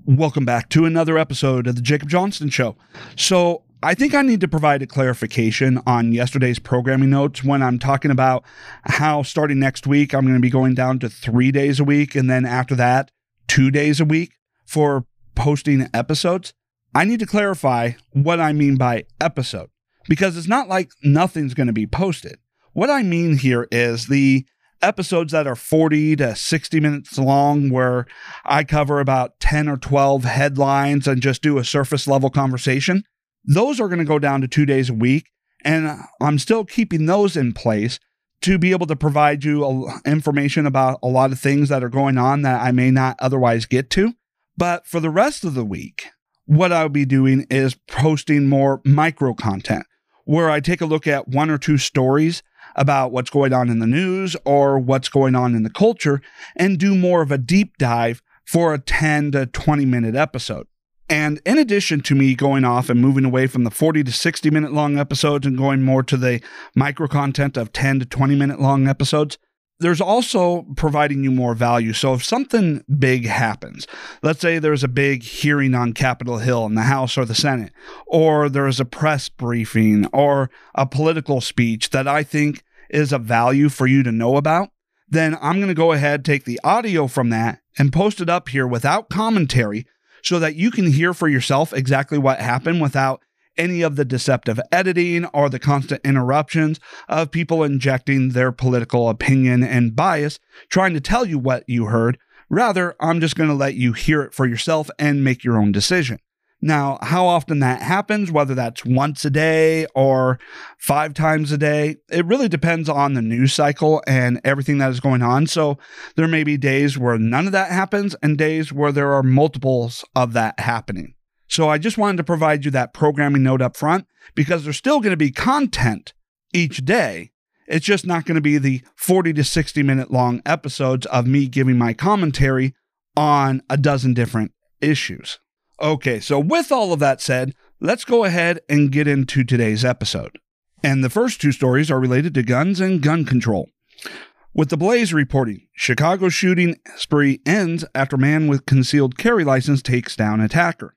Welcome back to another episode of the Jacob Johnston Show. So I think I need to provide a clarification on yesterday's programming notes when I'm talking about how starting next week, I'm going to be going down to 3 days a week. And then after that, 2 days a week for posting episodes. I need to clarify what I mean by episode, because it's not like nothing's going to be posted. What I mean here is the episodes that are 40 to 60 minutes long, where I cover about 10 or 12 headlines and just do a surface level conversation. Those are going to go down to 2 days a week. And I'm still keeping those in place to be able to provide you information about a lot of things that are going on that I may not otherwise get to. But for the rest of the week, what I'll be doing is posting more micro content where I take a look at one or two stories about what's going on in the news or what's going on in the culture and do more of a deep dive for a 10 to 20 minute episode. And in addition to me going off and moving away from the 40 to 60 minute long episodes and going more to the micro content of 10 to 20 minute long episodes, there's also providing you more value. So if something big happens, let's say there's a big hearing on Capitol Hill in the House or the Senate, or there's a press briefing or a political speech that I think is of value for you to know about, then I'm going to go ahead, take the audio from that and post it up here without commentary so that you can hear for yourself exactly what happened without any of the deceptive editing or the constant interruptions of people injecting their political opinion and bias, trying to tell you what you heard. Rather, I'm just going to let you hear it for yourself and make your own decision. Now, how often that happens, whether that's once a day or 5 times a day, it really depends on the news cycle and everything that is going on. So there may be days where none of that happens and days where there are multiples of that happening. So I just wanted to provide you that programming note up front because there's still going to be content each day. It's just not going to be the 40 to 60 minute long episodes of me giving my commentary on a dozen different issues. Okay, so with all of that said, let's go ahead and get into today's episode. And the first 2 stories are related to guns and gun control. With the Blaze reporting, Chicago shooting spree ends after man with concealed carry license takes down attacker.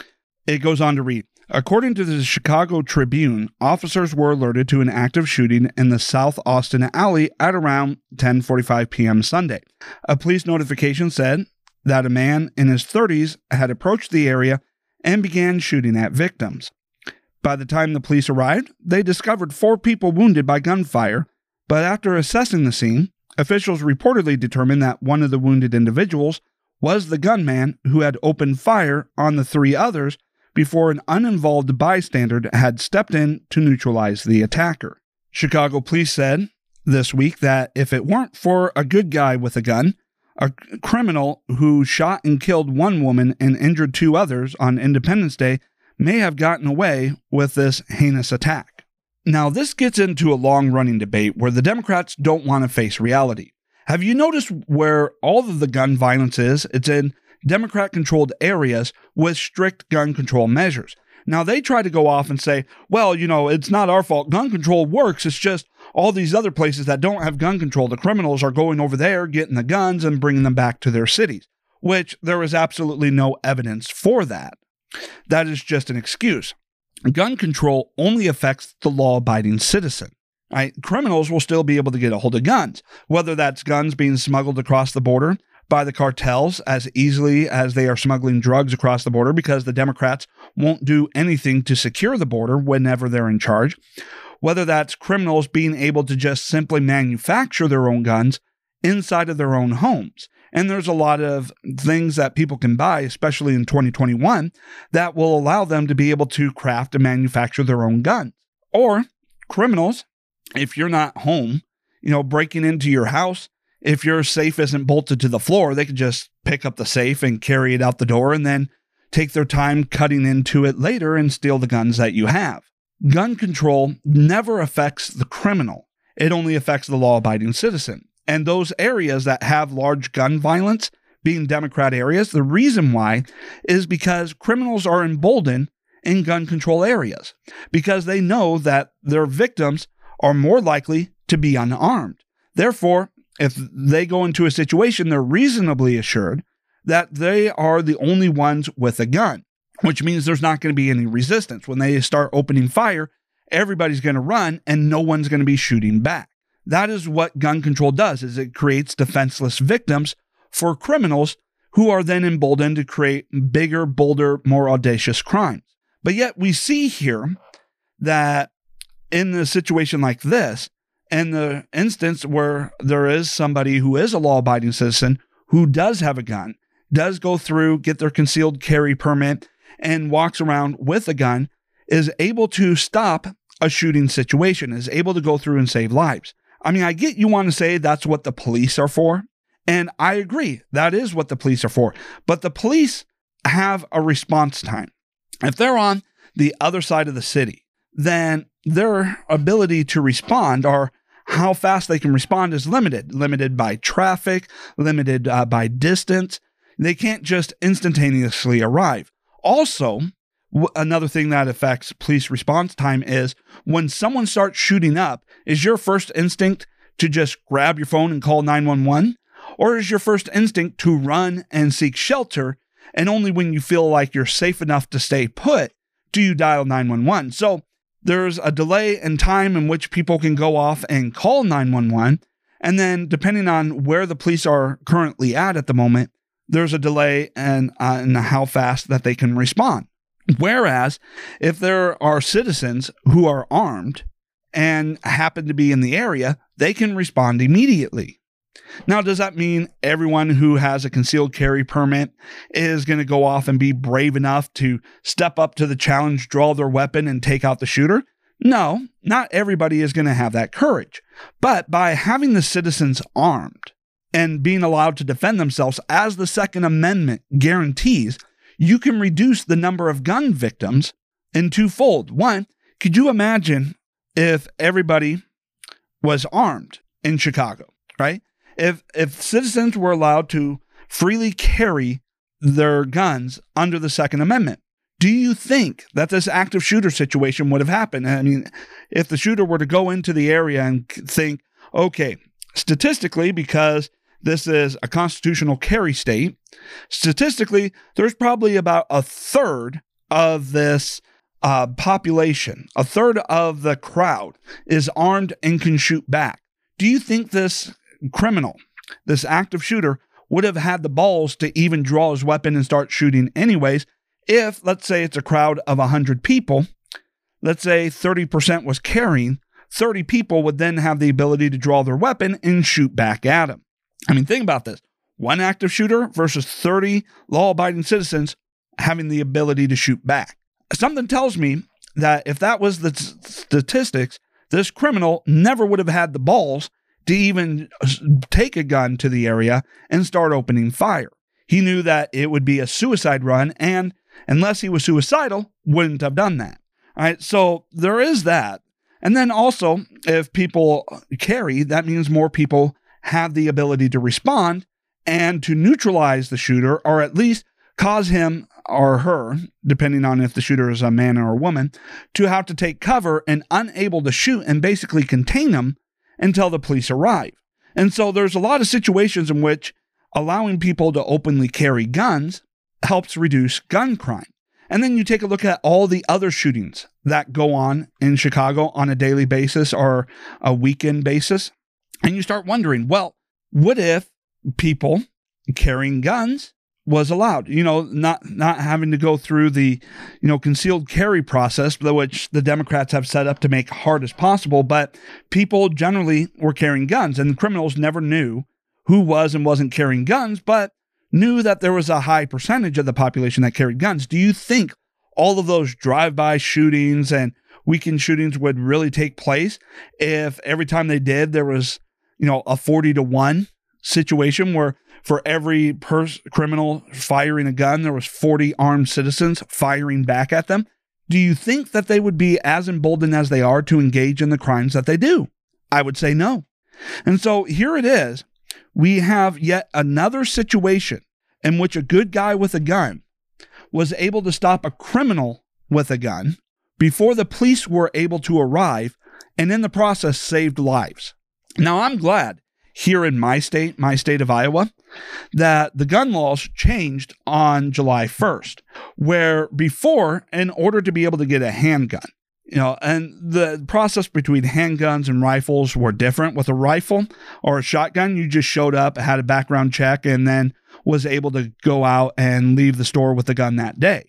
It goes on to read, according to the Chicago Tribune, officers were alerted to an active shooting in the South Austin alley at around 10:45 p.m. Sunday. A police notification said that a man in his 30s had approached the area and began shooting at victims. By the time the police arrived, they discovered 4 people wounded by gunfire, but after assessing the scene, officials reportedly determined that one of the wounded individuals was the gunman who had opened fire on the 3 others before an uninvolved bystander had stepped in to neutralize the attacker. Chicago police said this week that if it weren't for a good guy with a gun, a criminal who shot and killed 1 woman and injured 2 others on Independence Day may have gotten away with this heinous attack. Now, this gets into a long-running debate where the Democrats don't want to face reality. Have you noticed where all of the gun violence is? It's in Democrat-controlled areas with strict gun control measures. Now, they try to go off and say, well, it's not our fault. Gun control works. It's just all these other places that don't have gun control. The criminals are going over there, getting the guns and bringing them back to their cities, which there is absolutely no evidence for that. That is just an excuse. Gun control only affects the law-abiding citizen. Right? Criminals will still be able to get a hold of guns, whether that's guns being smuggled across the border by the cartels as easily as they are smuggling drugs across the border, because the Democrats won't do anything to secure the border whenever they're in charge. Whether that's criminals being able to just simply manufacture their own guns inside of their own homes. And there's a lot of things that people can buy, especially in 2021, that will allow them to be able to craft and manufacture their own guns. Or criminals, if you're not home, breaking into your house, if your safe isn't bolted to the floor, they can just pick up the safe and carry it out the door and then take their time cutting into it later and steal the guns that you have. Gun control never affects the criminal. It only affects the law-abiding citizen. And those areas that have large gun violence, being Democrat areas, the reason why is because criminals are emboldened in gun control areas because they know that their victims are more likely to be unarmed. Therefore, if they go into a situation, they're reasonably assured that they are the only ones with a gun, which means there's not going to be any resistance. When they start opening fire, everybody's going to run and no one's going to be shooting back. That is what gun control does, is it creates defenseless victims for criminals who are then emboldened to create bigger, bolder, more audacious crimes. But yet we see here that in a situation like this, in the instance where there is somebody who is a law-abiding citizen who does have a gun, does go through, get their concealed carry permit, and walks around with a gun, is able to stop a shooting situation, is able to go through and save lives. I mean, I get you want to say that's what the police are for, and I agree, that is what the police are for, but the police have a response time. If they're on the other side of the city, then their ability to respond, or how fast they can respond, is limited by traffic, limited by distance. They can't just instantaneously arrive. Also, another thing that affects police response time is when someone starts shooting up, is your first instinct to just grab your phone and call 911? Or is your first instinct to run and seek shelter, and only when you feel like you're safe enough to stay put do you dial 911? So there's a delay in time in which people can go off and call 911, and then depending on where the police are currently at the moment, there's a delay in how fast that they can respond. Whereas if there are citizens who are armed and happen to be in the area, they can respond immediately. Now, does that mean everyone who has a concealed carry permit is going to go off and be brave enough to step up to the challenge, draw their weapon, and take out the shooter? No, not everybody is going to have that courage. But by having the citizens armed and being allowed to defend themselves, as the Second Amendment guarantees, you can reduce the number of gun victims in twofold. One, could you imagine if everybody was armed in Chicago, right? If citizens were allowed to freely carry their guns under the Second Amendment, do you think that this active shooter situation would have happened? I mean, if the shooter were to go into the area and think, okay, statistically, because this is a constitutional carry state, statistically, there's probably about a third of this population, a third of the crowd is armed and can shoot back. Do you think this criminal, this active shooter, would have had the balls to even draw his weapon and start shooting anyways? If, let's say it's a crowd of 100 people, let's say 30% was carrying, 30 people would then have the ability to draw their weapon and shoot back at him. I mean, think about this. One active shooter versus 30 law-abiding citizens having the ability to shoot back. Something tells me that if that was the statistics, this criminal never would have had the balls to even take a gun to the area and start opening fire. He knew that it would be a suicide run, and unless he was suicidal, wouldn't have done that. All right, so there is that. And then also, if people carry, that means more people have the ability to respond and to neutralize the shooter, or at least cause him or her, depending on if the shooter is a man or a woman, to have to take cover and unable to shoot and basically contain them until the police arrive. And so there's a lot of situations in which allowing people to openly carry guns helps reduce gun crime. And then you take a look at all the other shootings that go on in Chicago on a daily basis or a weekend basis, and you start wondering, well, what if people carrying guns was allowed? You know, not having to go through the, concealed carry process, which the Democrats have set up to make hard as possible, but people generally were carrying guns, and criminals never knew who was and wasn't carrying guns, but knew that there was a high percentage of the population that carried guns. Do you think all of those drive-by shootings and weekend shootings would really take place if every time they did, there was, a 40-1 situation where for every criminal firing a gun, there was 40 armed citizens firing back at them? Do you think that they would be as emboldened as they are to engage in the crimes that they do? I would say no. And so here it is. We have yet another situation in which a good guy with a gun was able to stop a criminal with a gun before the police were able to arrive, and in the process saved lives. Now, I'm glad here in my state of Iowa, that the gun laws changed on July 1st, where before, in order to be able to get a handgun, and the process between handguns and rifles were different. With a rifle or a shotgun, you just showed up, had a background check, and then was able to go out and leave the store with the gun that day.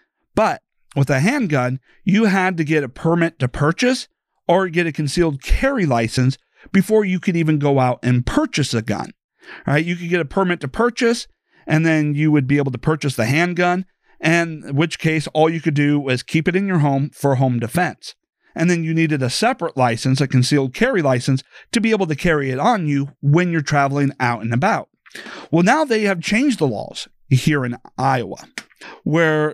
But with a handgun, you had to get a permit to purchase or get a concealed carry license before you could even go out and purchase a gun. Right? You could get a permit to purchase, and then you would be able to purchase the handgun, in which case all you could do was keep it in your home for home defense. And then you needed a separate license, a concealed carry license, to be able to carry it on you when you're traveling out and about. Well, now they have changed the laws here in Iowa, where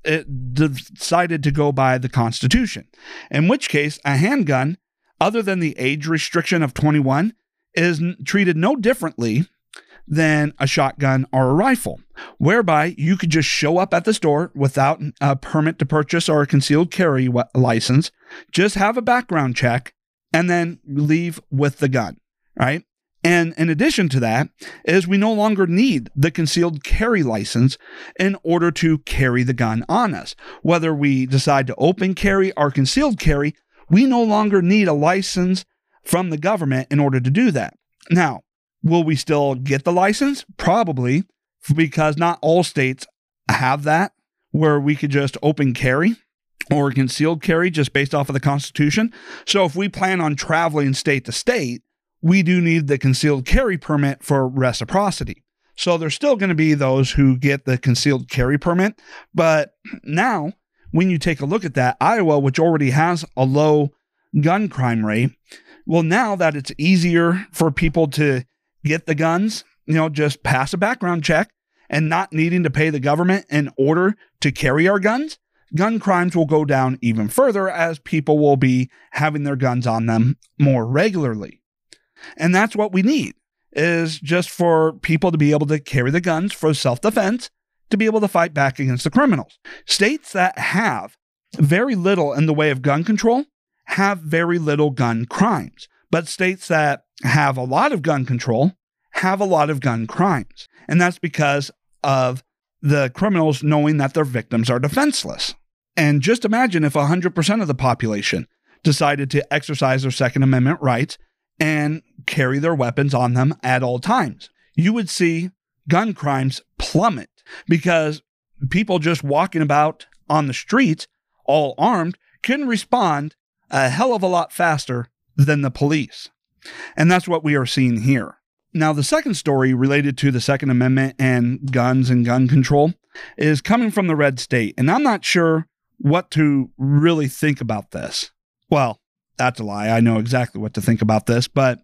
it decided to go by the Constitution, in which case a handgun, other than the age restriction of 21, is treated no differently than a shotgun or a rifle, whereby you could just show up at the store without a permit to purchase or a concealed carry license, just have a background check, and then leave with the gun, right? And in addition to that, is we no longer need the concealed carry license in order to carry the gun on us. Whether we decide to open carry or concealed carry, we no longer need a license from the government in order to do that. Now, will we still get the license? Probably, because not all states have that, where we could just open carry or concealed carry just based off of the Constitution. So if we plan on traveling state to state, we do need the concealed carry permit for reciprocity. So there's still going to be those who get the concealed carry permit. But now, when you take a look at that, Iowa, which already has a low gun crime rate, well, now that it's easier for people to get the guns, just pass a background check and not needing to pay the government in order to carry our guns, gun crimes will go down even further as people will be having their guns on them more regularly. And that's what we need, is just for people to be able to carry the guns for self-defense, to be able to fight back against the criminals. States that have very little in the way of gun control have very little gun crimes. But states that have a lot of gun control have a lot of gun crimes. And that's because of the criminals knowing that their victims are defenseless. And just imagine if 100% of the population decided to exercise their Second Amendment rights and carry their weapons on them at all times. You would see gun crimes plummet, because people just walking about on the streets, all armed, can respond a hell of a lot faster than the police. And that's what we are seeing here. Now, the second story related to the Second Amendment and guns and gun control is coming from the red state. And I'm not sure what to really think about this. Well, that's a lie. I know exactly what to think about this. But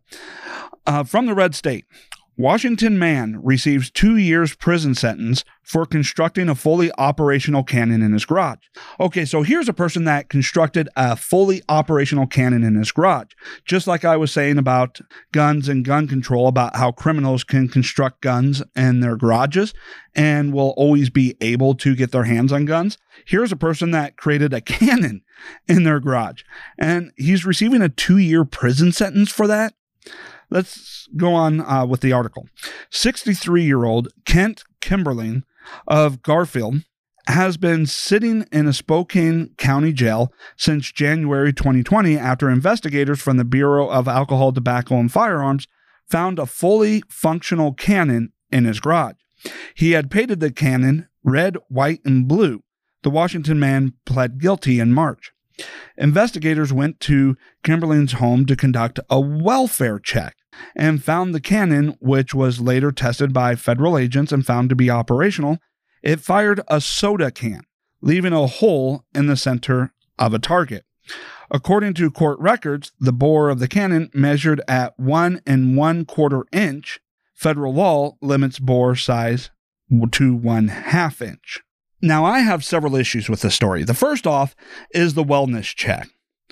from the red state, Washington man receives 2 years prison sentence for constructing a fully operational cannon in his garage. Okay, so here's a person that constructed a fully operational cannon in his garage. Just like I was saying about guns and gun control, about how criminals can construct guns in their garages and will always be able to get their hands on guns. Here's a person that created a cannon in their garage, and he's receiving a 2-year prison sentence for that. Let's go on with the article. 63-year-old Kent Kimberling of Garfield has been sitting in a Spokane County jail since January 2020 after investigators from the Bureau of Alcohol, Tobacco, and Firearms found a fully functional cannon in his garage. He had painted the cannon red, white, and blue. The Washington man pled guilty in March. Investigators went to Kimberling's home to conduct a welfare check and found the cannon, which was later tested by federal agents and found to be operational. It fired a soda can, leaving a hole in the center of a target. According to court records, the bore of the cannon measured at 1 1/4 inch. Federal law limits bore size to 1/2 inch. Now, I have several issues with this story. The first off is the wellness check,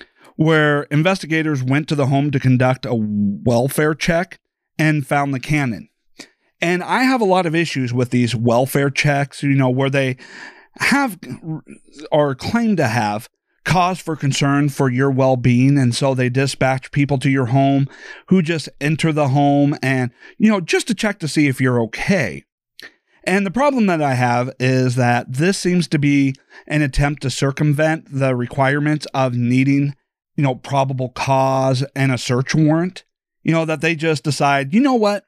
where investigators went to the home to conduct a welfare check and found the cannon. And I have a lot of issues with these welfare checks, where they have or claim to have cause for concern for your well-being, and so they dispatch people to your home who just enter the home and, just to check to see if you're okay. And the problem that I have is that this seems to be an attempt to circumvent the requirements of needing, probable cause and a search warrant. That they just decide, you know what?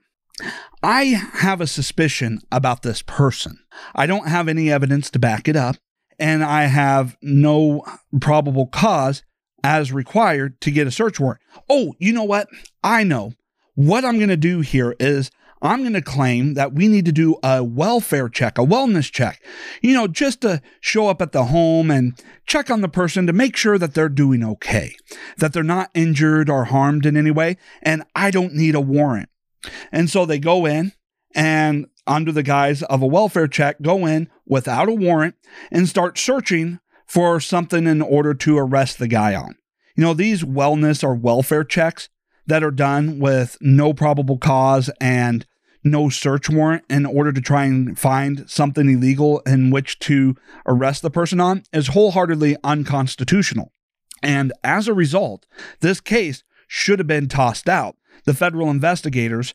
I have a suspicion about this person. I don't have any evidence to back it up, and I have no probable cause as required to get a search warrant. Oh, you know what? I know. What I'm going to do here is I'm going to claim that we need to do a welfare check, a wellness check, just to show up at the home and check on the person to make sure that they're doing okay, that they're not injured or harmed in any way, and I don't need a warrant. And so they go in and, under the guise of a welfare check, go in without a warrant and start searching for something in order to arrest the guy on. These wellness or welfare checks that are done with no probable cause and no search warrant in order to try and find something illegal in which to arrest the person on is wholeheartedly unconstitutional. And as a result, this case should have been tossed out. The federal investigators,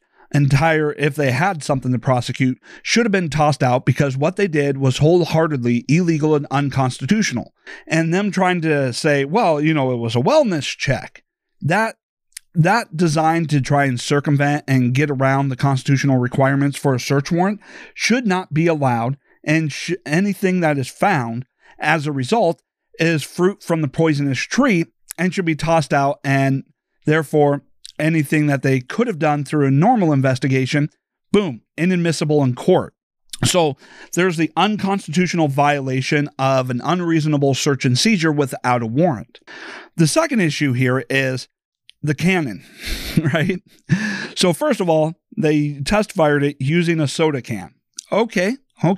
if they had something to prosecute, should have been tossed out because what they did was wholeheartedly illegal and unconstitutional. And them trying to say, well, it was a wellness check, that designed to try and circumvent and get around the constitutional requirements for a search warrant should not be allowed, and anything that is found as a result is fruit from the poisonous tree and should be tossed out, and therefore anything that they could have done through a normal investigation, boom, inadmissible in court. So there's the unconstitutional violation of an unreasonable search and seizure without a warrant. The second issue here is the cannon, right? So first of all, they test fired it using a soda can. Okay.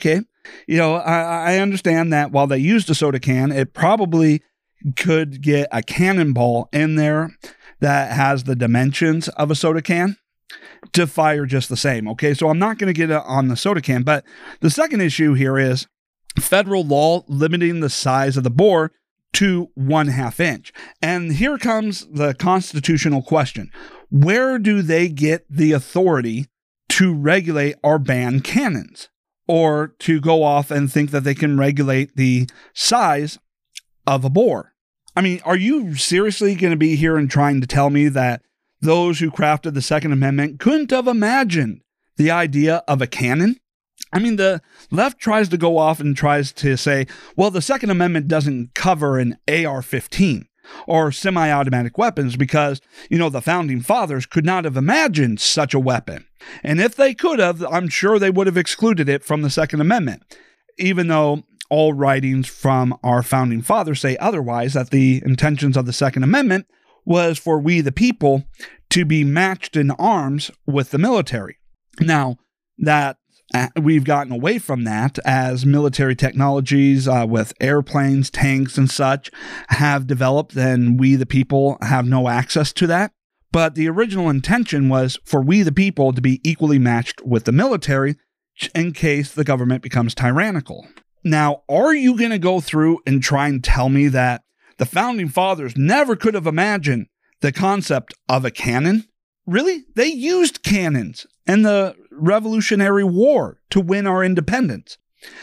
I understand that while they used a soda can, it probably could get a cannonball in there that has the dimensions of a soda can to fire just the same. Okay, so I'm not going to get it on the soda can. But the second issue here is federal law limiting the size of the bore to 1/2 inch. And here comes the constitutional question. Where do they get the authority to regulate or ban cannons, or to go off and think that they can regulate the size of a bore? I mean, are you seriously going to be here and trying to tell me that those who crafted the Second Amendment couldn't have imagined the idea of a cannon? I mean, the left tries to go off and tries to say, well, the Second Amendment doesn't cover an AR-15 or semi-automatic weapons because, the founding fathers could not have imagined such a weapon. And if they could have, I'm sure they would have excluded it from the Second Amendment, even though all writings from our founding fathers say otherwise, that the intentions of the Second Amendment was for we the people to be matched in arms with the military. Now, that we've gotten away from that as military technologies with airplanes, tanks, and such have developed, and we the people have no access to that. But the original intention was for we the people to be equally matched with the military in case the government becomes tyrannical. Now, are you going to go through and try and tell me that the founding fathers never could have imagined the concept of a cannon? Really? They used cannons in the Revolutionary War to win our independence.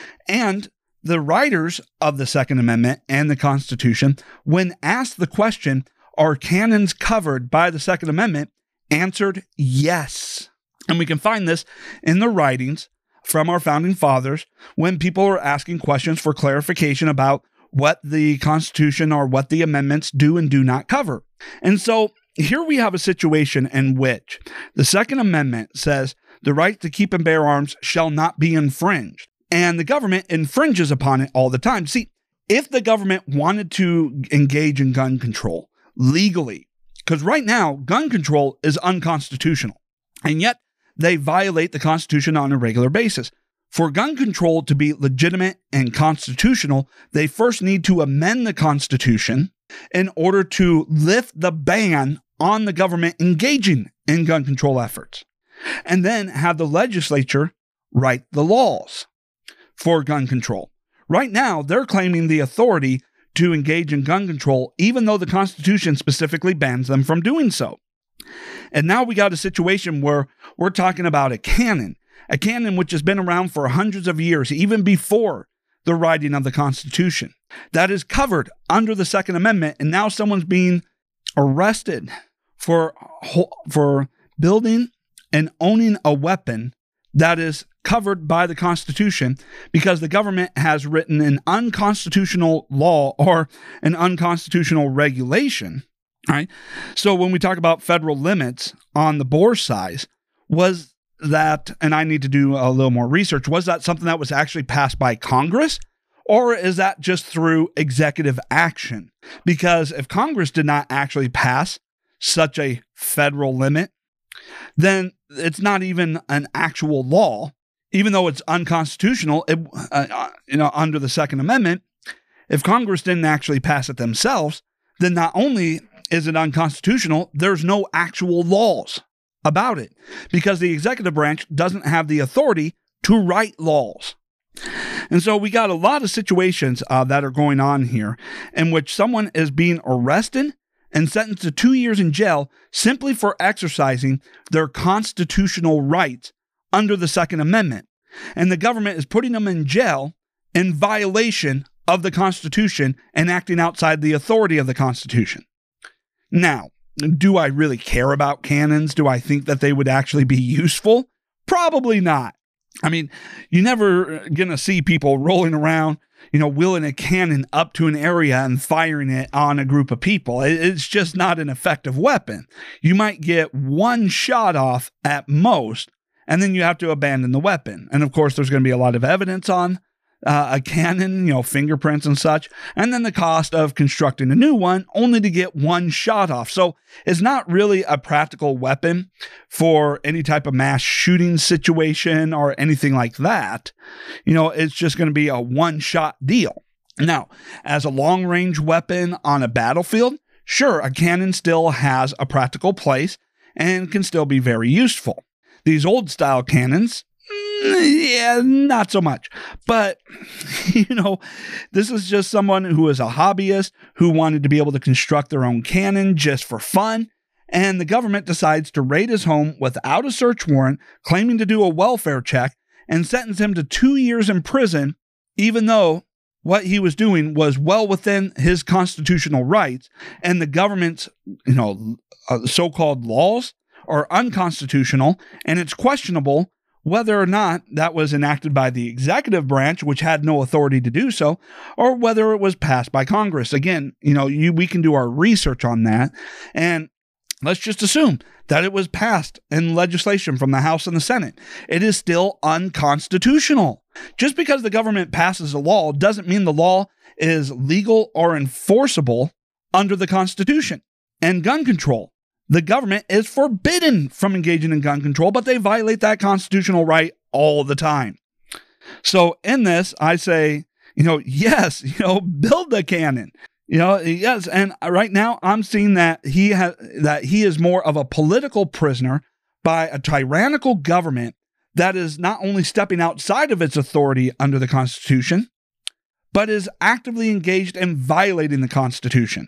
And the writers of the Second Amendment and the Constitution, when asked the question, are cannons covered by the Second Amendment, answered yes. And we can find this in the writings from our founding fathers when people are asking questions for clarification about what the Constitution or what the amendments do and do not cover. And so here we have a situation in which the Second Amendment says the right to keep and bear arms shall not be infringed. And the government infringes upon it all the time. See, if the government wanted to engage in gun control legally, because right now gun control is unconstitutional, and yet they violate the Constitution on a regular basis. For gun control to be legitimate and constitutional, they first need to amend the Constitution in order to lift the ban on the government engaging in gun control efforts, and then have the legislature write the laws for gun control. Right now, they're claiming the authority to engage in gun control, even though the Constitution specifically bans them from doing so. And now we got a situation where we're talking about a canon which has been around for hundreds of years, even before the writing of the Constitution, that is covered under the Second Amendment, and now someone's being arrested for building and owning a weapon that is covered by the Constitution because the government has written an unconstitutional law or an unconstitutional regulation, right? So when we talk about federal limits on the bore size, was that, and I need to do a little more research, was that something that was actually passed by Congress? Or is that just through executive action? Because if Congress did not actually pass such a federal limit, then it's not even an actual law, even though it's unconstitutional. Under the Second Amendment, if Congress didn't actually pass it themselves, then not only is it unconstitutional, there's no actual laws about it because the executive branch doesn't have the authority to write laws. And so we got a lot of situations that are going on here in which someone is being arrested and sentenced to 2 years in jail simply for exercising their constitutional rights under the Second Amendment. And the government is putting them in jail in violation of the Constitution and acting outside the authority of the Constitution. Now, do I really care about cannons? Do I think that they would actually be useful? Probably not. I mean, you're never going to see people rolling around, wheeling a cannon up to an area and firing it on a group of people. It's just not an effective weapon. You might get one shot off at most, and then you have to abandon the weapon. And of course, there's going to be a lot of evidence on a cannon, fingerprints and such, and then the cost of constructing a new one only to get one shot off. So it's not really a practical weapon for any type of mass shooting situation or anything like that. It's just going to be a one-shot deal. Now, as a long-range weapon on a battlefield, sure, a cannon still has a practical place and can still be very useful. These old-style cannons, yeah, not so much. But, this is just someone who is a hobbyist who wanted to be able to construct their own cannon just for fun. And the government decides to raid his home without a search warrant, claiming to do a welfare check, and sentence him to 2 years in prison, even though what he was doing was well within his constitutional rights. And the government's, so-called laws are unconstitutional, and it's questionable whether or not that was enacted by the executive branch, which had no authority to do so, or whether it was passed by Congress. Again, we can do our research on that, and let's just assume that it was passed in legislation from the House and the Senate. It is still unconstitutional. Just because the government passes a law doesn't mean the law is legal or enforceable under the Constitution. And gun control. The government is forbidden from engaging in gun control, but they violate that constitutional right all the time. So in this, I say, yes, build the cannon. Yes, and right now I'm seeing that he is more of a political prisoner by a tyrannical government that is not only stepping outside of its authority under the Constitution, but is actively engaged in violating the Constitution.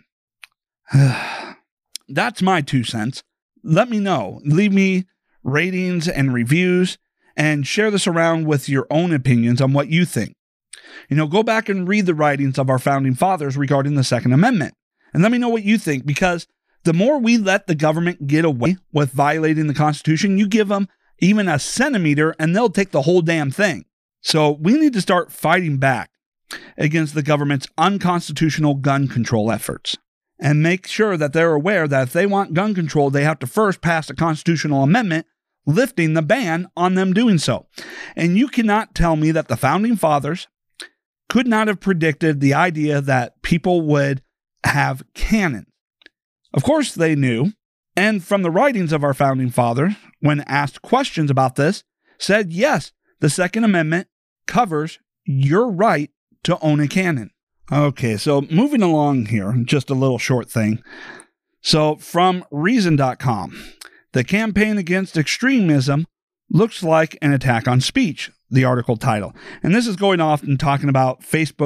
That's my 2 cents. Let me know. Leave me ratings and reviews and share this around with your own opinions on what you think. Go back and read the writings of our founding fathers regarding the Second Amendment and let me know what you think, because the more we let the government get away with violating the Constitution, you give them even a centimeter and they'll take the whole damn thing. So we need to start fighting back against the government's unconstitutional gun control efforts. And make sure that they're aware that if they want gun control, they have to first pass a constitutional amendment lifting the ban on them doing so. And you cannot tell me that the founding fathers could not have predicted the idea that people would have cannons. Of course they knew, and from the writings of our founding fathers, when asked questions about this, said yes, the Second Amendment covers your right to own a cannon. Okay, so moving along here, just a little short thing. So from Reason.com, the campaign against extremism looks like an attack on speech, the article title. And this is going off and talking about Facebook's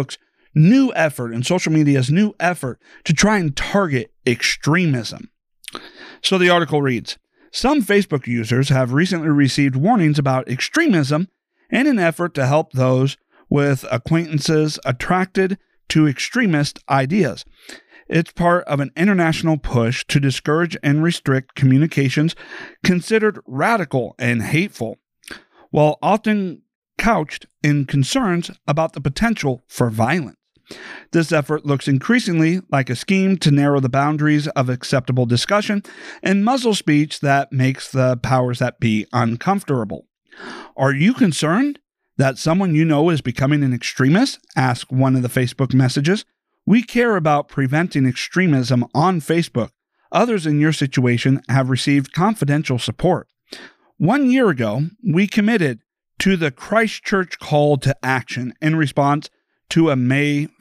new effort and social media's new effort to try and target extremism. So the article reads, some Facebook users have recently received warnings about extremism in an effort to help those with acquaintances attracted to extremist ideas. It's part of an international push to discourage and restrict communications considered radical and hateful, while often couched in concerns about the potential for violence. This effort looks increasingly like a scheme to narrow the boundaries of acceptable discussion and muzzle speech that makes the powers that be uncomfortable. Are you concerned that someone you know is becoming an extremist? Asked one of the Facebook messages. We care about preventing extremism on Facebook. Others in your situation have received confidential support. 1 year ago, we committed to the Christchurch call to action in response to a March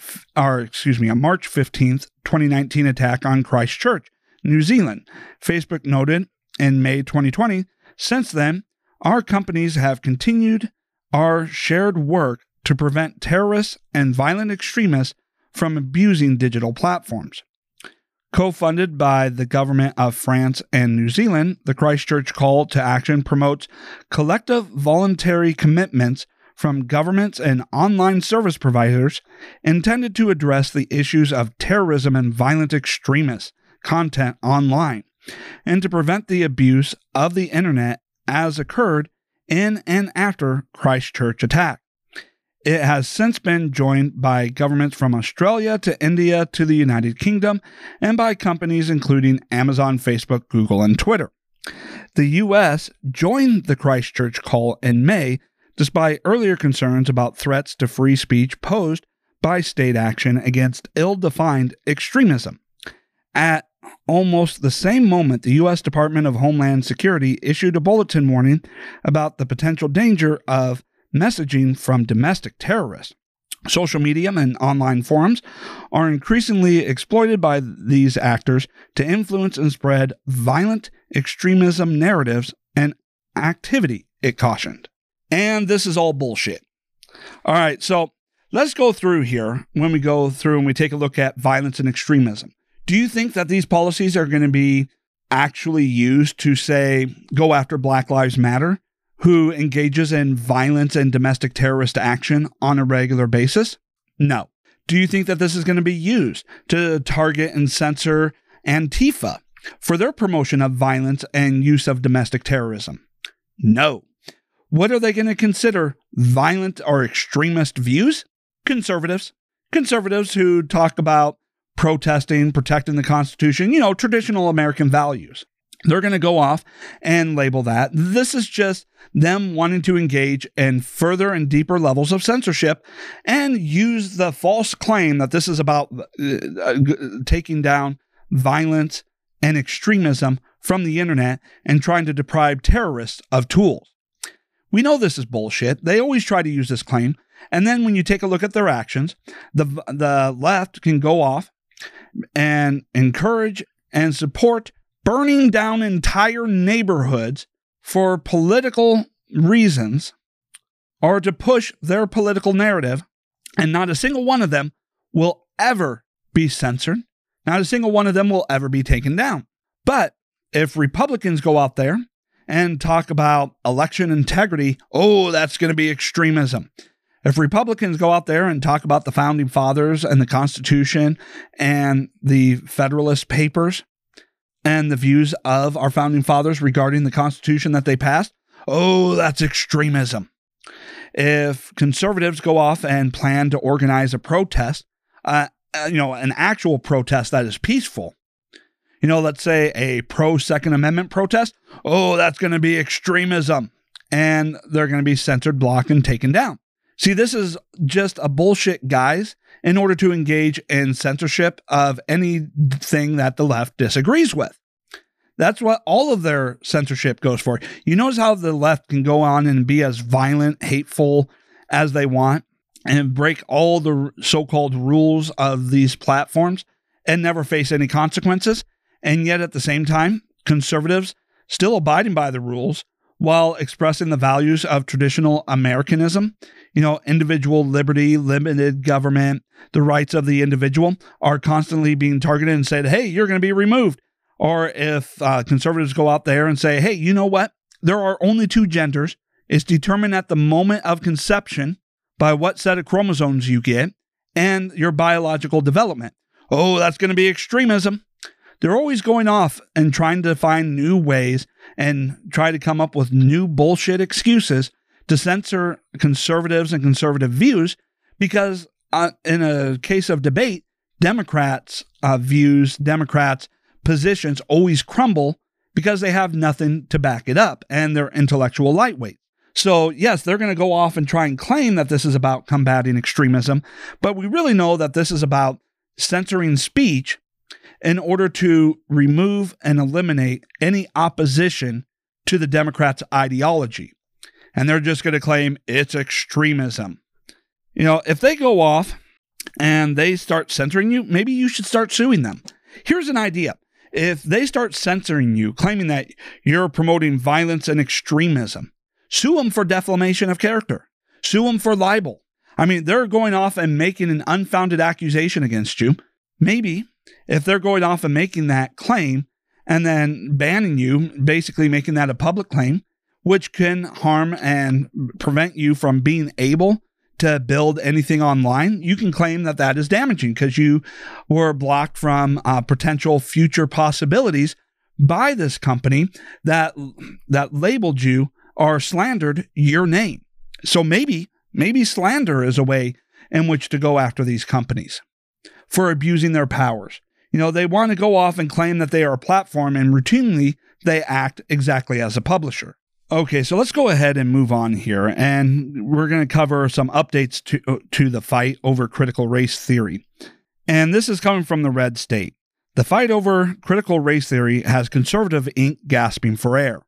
15th, 2019 attack on Christchurch, New Zealand. Facebook noted in May 2020, since then, our companies have continued our shared work to prevent terrorists and violent extremists from abusing digital platforms. Co-funded by the government of France and New Zealand, the Christchurch Call to Action promotes collective voluntary commitments from governments and online service providers intended to address the issues of terrorism and violent extremist content online, and to prevent the abuse of the internet as occurred in and after Christchurch attack. It has since been joined by governments from Australia to India to the United Kingdom, and by companies including Amazon, Facebook, Google, and Twitter. The U.S. joined the Christchurch call in May, despite earlier concerns about threats to free speech posed by state action against ill-defined extremism. At almost the same moment, the U.S. Department of Homeland Security issued a bulletin warning about the potential danger of messaging from domestic terrorists. Social media and online forums are increasingly exploited by these actors to influence and spread violent extremism narratives and activity, it cautioned. And this is all bullshit. All right, so let's go through here when we go through and we take a look at violence and extremism. Do you think that these policies are going to be actually used to, say, go after Black Lives Matter, who engages in violence and domestic terrorist action on a regular basis? No. Do you think that this is going to be used to target and censor Antifa for their promotion of violence and use of domestic terrorism? No. What are they going to consider violent or extremist views? Conservatives. Conservatives who talk about protesting, protecting the Constitution, traditional American values. They're going to go off and label that. This is just them wanting to engage in further and deeper levels of censorship and use the false claim that this is about taking down violence and extremism from the internet and trying to deprive terrorists of tools. We know this is bullshit. They always try to use this claim. And then when you take a look at their actions, the left can go off and encourage and support burning down entire neighborhoods for political reasons or to push their political narrative, and not a single one of them will ever be censored. Not a single one of them will ever be taken down. But if Republicans go out there and talk about election integrity, that's going to be extremism. If Republicans go out there and talk about the Founding Fathers and the Constitution and the Federalist Papers and the views of our Founding Fathers regarding the Constitution that they passed, that's extremism. If conservatives go off and plan to organize a protest, an actual protest that is peaceful, let's say a pro-Second Amendment protest, that's going to be extremism, and they're going to be censored, blocked, and taken down. See, this is just a bullshit guise in order to engage in censorship of anything that the left disagrees with. That's what all of their censorship goes for. You notice how the left can go on and be as violent, hateful as they want and break all the so-called rules of these platforms and never face any consequences. And yet at the same time, conservatives still abiding by the rules while expressing the values of traditional Americanism. Individual liberty, limited government, the rights of the individual are constantly being targeted and said, hey, you're going to be removed. Or if conservatives go out there and say, hey, you know what? There are only two genders. It's determined at the moment of conception by what set of chromosomes you get and your biological development. Oh, that's going to be extremism. They're always going off and trying to find new ways and try to come up with new bullshit excuses to censor conservatives and conservative views because in a case of debate, Democrats' positions always crumble because they have nothing to back it up and they're intellectual lightweight. So yes, they're going to go off and try and claim that this is about combating extremism, but we really know that this is about censoring speech in order to remove and eliminate any opposition to the Democrats' ideology. And they're just going to claim it's extremism. If they go off and they start censoring you, maybe you should start suing them. Here's an idea. If they start censoring you, claiming that you're promoting violence and extremism, sue them for defamation of character. Sue them for libel. They're going off and making an unfounded accusation against you. Maybe if they're going off and making that claim and then banning you, basically making that a public claim, which can harm and prevent you from being able to build anything online, you can claim that that is damaging because you were blocked from potential future possibilities by this company that labeled you or slandered your name. So maybe slander is a way in which to go after these companies for abusing their powers. They want to go off and claim that they are a platform, and routinely they act exactly as a publisher. Okay, so let's go ahead and move on here, and we're going to cover some updates to the fight over critical race theory. And this is coming from the Red State. The fight over critical race theory has conservative ink gasping for air.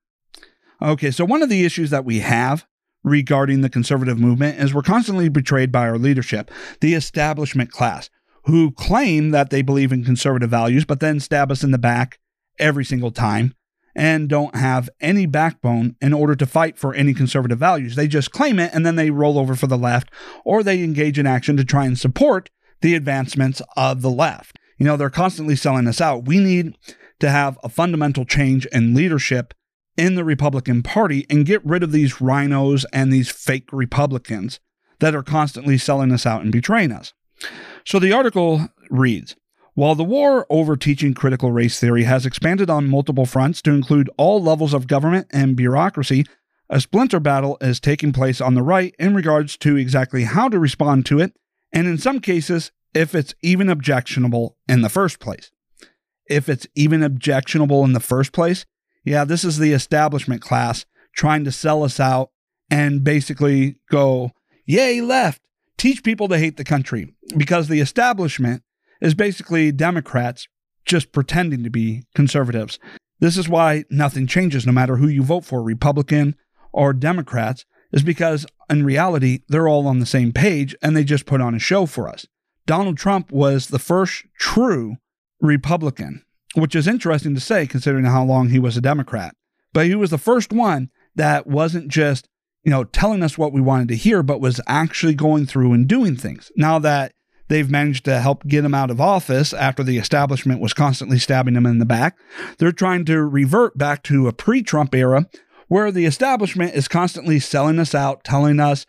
Okay, so one of the issues that we have regarding the conservative movement is we're constantly betrayed by our leadership, the establishment class, who claim that they believe in conservative values, but then stab us in the back every single time and don't have any backbone in order to fight for any conservative values. They just claim it and then they roll over for the left, or they engage in action to try and support the advancements of the left. They're constantly selling us out. We need to have a fundamental change in leadership in the Republican Party and get rid of these rhinos and these fake Republicans that are constantly selling us out and betraying us. So the article reads, while the war over teaching critical race theory has expanded on multiple fronts to include all levels of government and bureaucracy, a splinter battle is taking place on the right in regards to exactly how to respond to it, and in some cases, if it's even objectionable in the first place. If it's even objectionable in the first place, yeah, this is the establishment class trying to sell us out and basically go, yay, left, teach people to hate the country, because the establishment is basically Democrats just pretending to be conservatives. This is why nothing changes no matter who you vote for, Republican or Democrats, is because in reality, they're all on the same page and they just put on a show for us. Donald Trump was the first true Republican, which is interesting to say considering how long he was a Democrat. But he was the first one that wasn't just, telling us what we wanted to hear, but was actually going through and doing things. Now that they've managed to help get him out of office after the establishment was constantly stabbing him in the back, they're trying to revert back to a pre-Trump era where the establishment is constantly selling us out, telling us,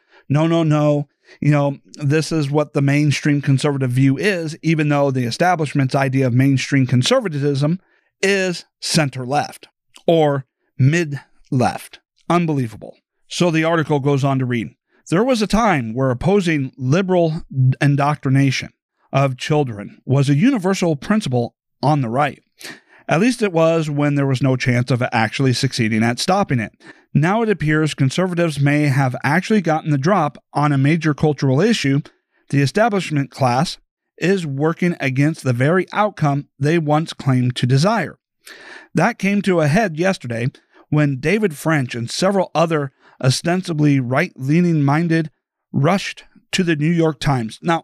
no, this is what the mainstream conservative view is, even though the establishment's idea of mainstream conservatism is center-left or mid-left. Unbelievable. So the article goes on to read, there was a time where opposing liberal indoctrination of children was a universal principle on the right. At least it was when there was no chance of actually succeeding at stopping it. Now it appears conservatives may have actually gotten the drop on a major cultural issue. The establishment class is working against the very outcome they once claimed to desire. That came to a head yesterday when David French and several other ostensibly right-leaning minded rushed to the New York Times. Now,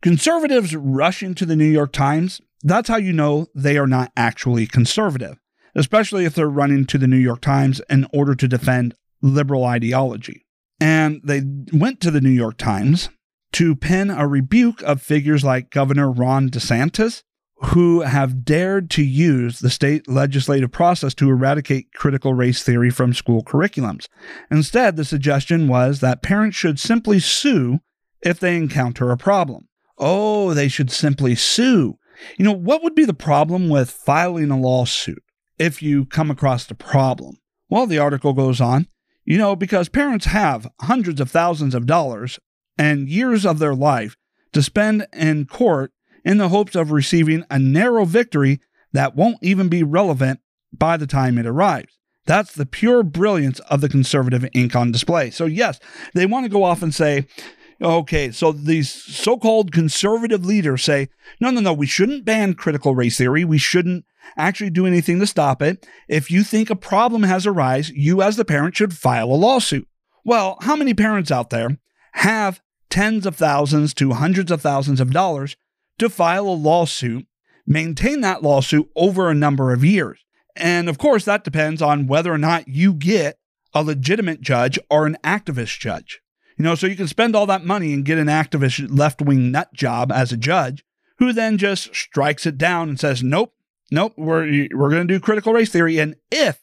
conservatives rushing to the New York Times, that's how you know they are not actually conservative. especially if they're running to the New York Times in order to defend liberal ideology. And they went to the New York Times to pen a rebuke of figures like Governor Ron DeSantis, who have dared to use the state legislative process to eradicate critical race theory from school curriculums. Instead, the suggestion was that parents should simply sue if they encounter a problem. Oh, they should simply sue. What would be the problem with filing a lawsuit if you come across the problem? Well, the article goes on, because parents have hundreds of thousands of dollars and years of their life to spend in court in the hopes of receiving a narrow victory that won't even be relevant by the time it arrives. That's the pure brilliance of the conservative ink on display. So yes, they want to go off and say, okay, so these so-called conservative leaders say, no, we shouldn't ban critical race theory. We shouldn't actually do anything to stop it. If you think a problem has arisen, you as the parent should file a lawsuit. Well, how many parents out there have tens of thousands to hundreds of thousands of dollars to file a lawsuit, maintain that lawsuit over a number of years? And of course, that depends on whether or not you get a legitimate judge or an activist judge. So you can spend all that money and get an activist left-wing nut job as a judge who then just strikes it down and says, nope, we're going to do critical race theory. And if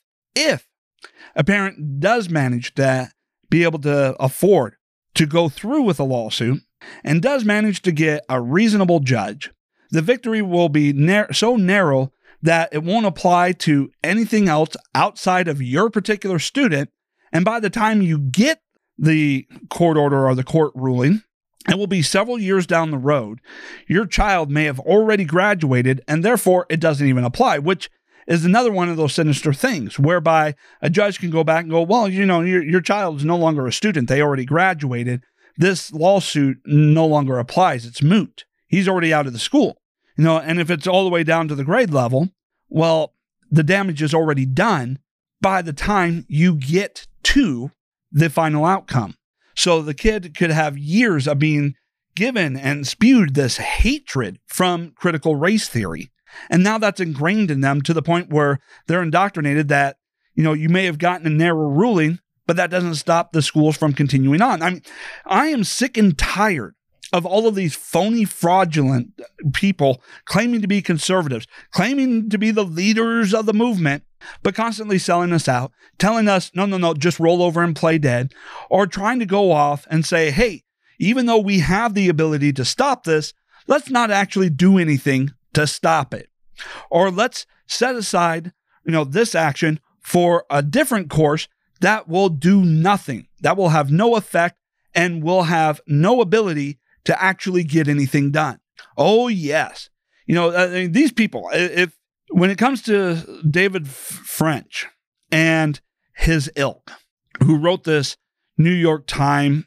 a parent does manage to be able to afford to go through with a lawsuit and does manage to get a reasonable judge, the victory will be so narrow that it won't apply to anything else outside of your particular student. And by the time you get the court order or the court ruling, it will be several years down the road. Your child may have already graduated, and therefore it doesn't even apply, which is another one of those sinister things whereby a judge can go back and go, well, your child is no longer a student. They already graduated. This lawsuit no longer applies. It's moot. He's already out of the school. And if it's all the way down to the grade level, well, the damage is already done by the time you get to the final outcome. So the kid could have years of being given and spewed this hatred from critical race theory. And now that's ingrained in them to the point where they're indoctrinated that, you may have gotten a narrow ruling, but that doesn't stop the schools from continuing on. I am sick and tired of all of these phony, fraudulent people claiming to be conservatives, claiming to be the leaders of the movement, but constantly selling us out, telling us, no, just roll over and play dead, or trying to go off and say, hey, even though we have the ability to stop this, let's not actually do anything to stop it. Or let's set aside, this action for a different course that will do nothing, that will have no effect and will have no ability to actually get anything done. Oh, yes. These people, when it comes to David French and his ilk, who wrote this New York Times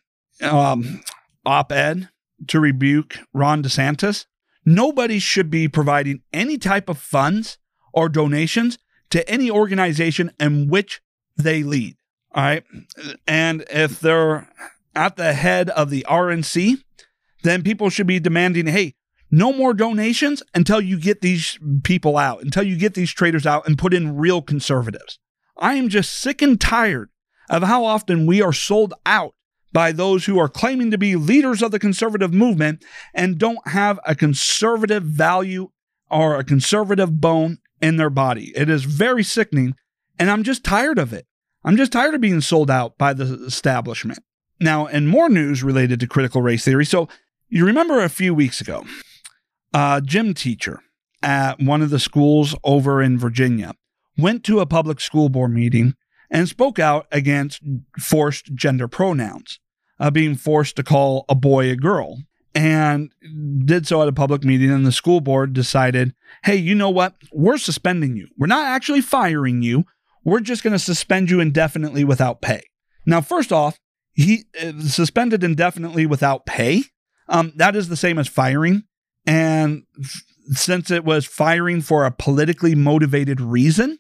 op-ed to rebuke Ron DeSantis, nobody should be providing any type of funds or donations to any organization in which they lead. All right. And if they're at the head of the RNC, then people should be demanding, hey, no more donations until you get these people out, until you get these traitors out and put in real conservatives. I am just sick and tired of how often we are sold out by those who are claiming to be leaders of the conservative movement and don't have a conservative value or a conservative bone in their body. It is very sickening, and I'm just tired of it. I'm just tired of being sold out by the establishment. Now, in more news related to critical race theory, so you remember a few weeks ago, a gym teacher at one of the schools over in Virginia went to a public school board meeting and spoke out against forced gender pronouns, being forced to call a boy a girl, and did so at a public meeting. And the school board decided, hey, you know what? We're suspending you. We're not actually firing you. We're just going to suspend you indefinitely without pay. Now, first off, he suspended indefinitely without pay. That is the same as firing. And since it was firing for a politically motivated reason,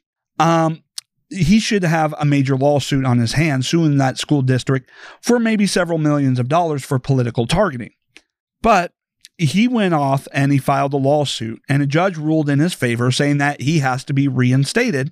he should have a major lawsuit on his hands suing that school district for maybe several millions of dollars for political targeting. But he went off and he filed a lawsuit, and a judge ruled in his favor, saying that he has to be reinstated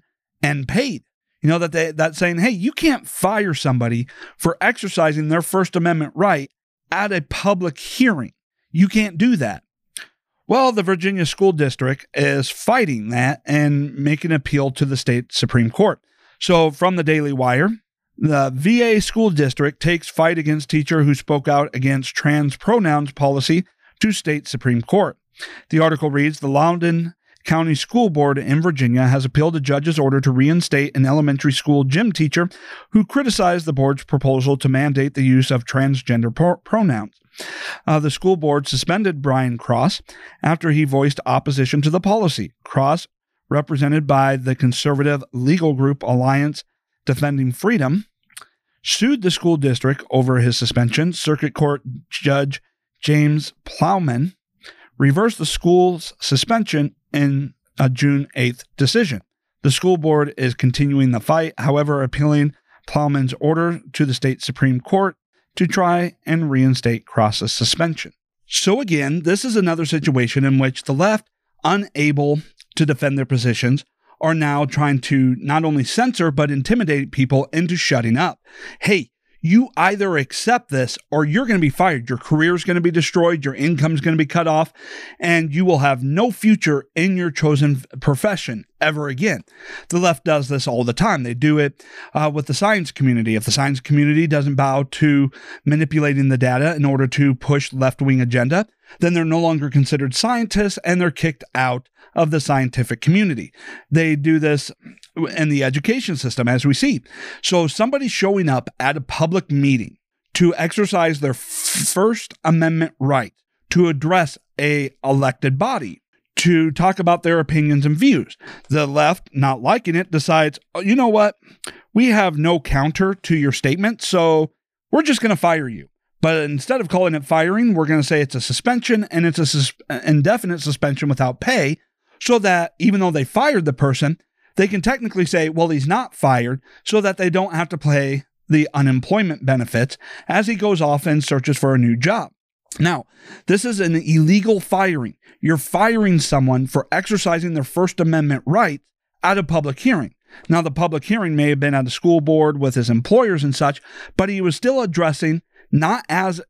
and paid. That's saying, hey, you can't fire somebody for exercising their First Amendment right at a public hearing. You can't do that. Well, the Virginia School District is fighting that and making an appeal to the state Supreme Court. So from the Daily Wire, the VA School District takes fight against teacher who spoke out against trans pronouns policy to state Supreme Court. The article reads, the Loudoun County School Board in Virginia has appealed a judge's order to reinstate an elementary school gym teacher who criticized the board's proposal to mandate the use of transgender pronouns. The school board suspended Brian Cross after he voiced opposition to the policy. Cross, represented by the conservative legal group Alliance Defending Freedom, sued the school district over his suspension. Circuit Court Judge James Plowman reversed the school's suspension in a June 8th decision. The school board is continuing the fight, however, appealing Plowman's order to the state Supreme Court to try and reinstate Cross's suspension. So again, this is another situation in which the left, unable to defend their positions, are now trying to not only censor but intimidate people into shutting up. Hey, you either accept this or you're going to be fired. Your career is going to be destroyed. Your income is going to be cut off, and you will have no future in your chosen profession ever again. The left does this all the time. They do it with the science community. If the science community doesn't bow to manipulating the data in order to push left-wing agenda, then they're no longer considered scientists and they're kicked out of the scientific community. They do this in the education system, as we see. So somebody showing up at a public meeting to exercise their First Amendment right to address a elected body, to talk about their opinions and views. The left, not liking it, decides, oh, you know what? We have no counter to your statement, so we're just going to fire you. But instead of calling it firing, we're going to say it's a suspension, and it's an indefinite suspension without pay, so that even though they fired the person, they can technically say, well, he's not fired, so that they don't have to pay the unemployment benefits as he goes off and searches for a new job. Now, this is an illegal firing. You're firing someone for exercising their First Amendment right at a public hearing. Now, the public hearing may have been at a school board with his employers and such, but he was still addressing not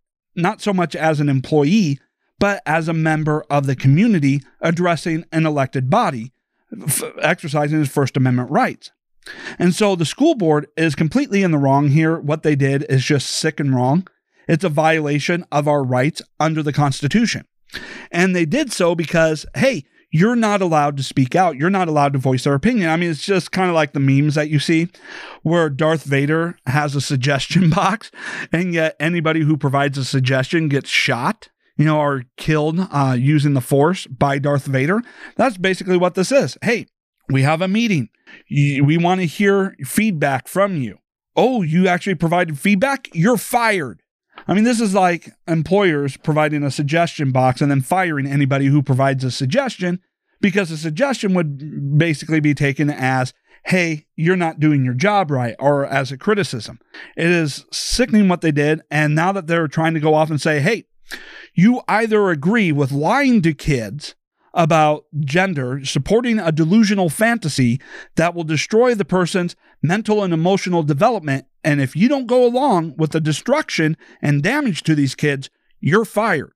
so much as an employee, but as a member of the community addressing an elected body, exercising his First Amendment rights. And so the school board is completely in the wrong here. What they did is just sick and wrong. It's a violation of our rights under the Constitution. And they did so because, hey, you're not allowed to speak out. You're not allowed to voice their opinion. I mean, it's just kind of like the memes that you see where Darth Vader has a suggestion box, and yet anybody who provides a suggestion gets shot, or killed using the Force by Darth Vader. That's basically what this is. Hey, we have a meeting. We want to hear feedback from you. Oh, you actually provided feedback? You're fired. I mean, this is like employers providing a suggestion box and then firing anybody who provides a suggestion, because a suggestion would basically be taken as, hey, you're not doing your job right, or as a criticism. It is sickening what they did. And now that they're trying to go off and say, hey, you either agree with lying to kids about gender, supporting a delusional fantasy that will destroy the person's mental and emotional development, and if you don't go along with the destruction and damage to these kids, you're fired.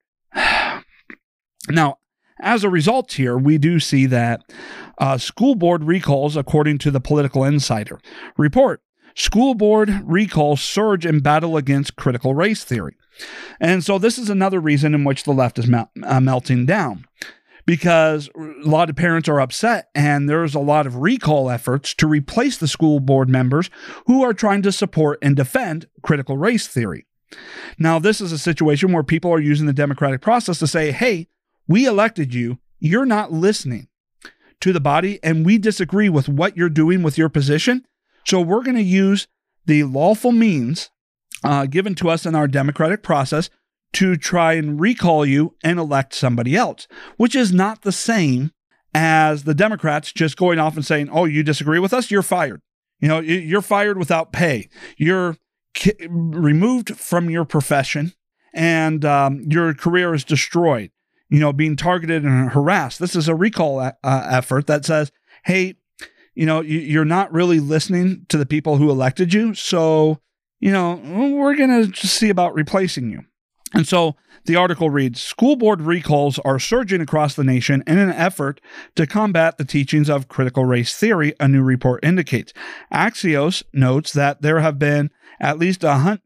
Now, as a result here, we do see that school board recalls, according to the Political Insider report, school board recalls surge in battle against critical race theory. And so this is another reason in which the left is melting down, because a lot of parents are upset, and there's a lot of recall efforts to replace the school board members who are trying to support and defend critical race theory. Now, this is a situation where people are using the democratic process to say, hey, we elected you, you're not listening to the body, and we disagree with what you're doing with your position, so we're going to use the lawful means given to us in our democratic process to try and recall you and elect somebody else, which is not the same as the Democrats just going off and saying, oh, you disagree with us? You're fired. You're fired without pay. You're removed from your profession, and your career is destroyed, being targeted and harassed. This is a recall effort that says, hey, you're not really listening to the people who elected you. So, we're going to just see about replacing you. And so the article reads, school board recalls are surging across the nation in an effort to combat the teachings of critical race theory, a new report indicates. Axios notes that there have been at least